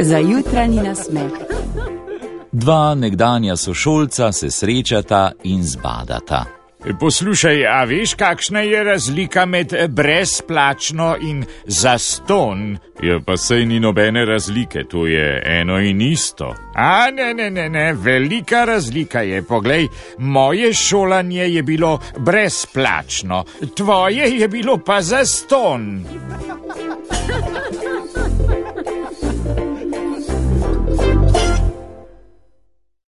Za jutranji nasmeh. Dva nekdanja sošolca se srečata in zbadata. Poslušaj, a veš, kakšna je razlika med brezplačno in zastonj? Ja, pa sej ni nobene razlike, to je eno in isto. Ne, velika razlika je. Poglej, moje šolanje je bilo brezplačno, tvoje je bilo pa zastonj.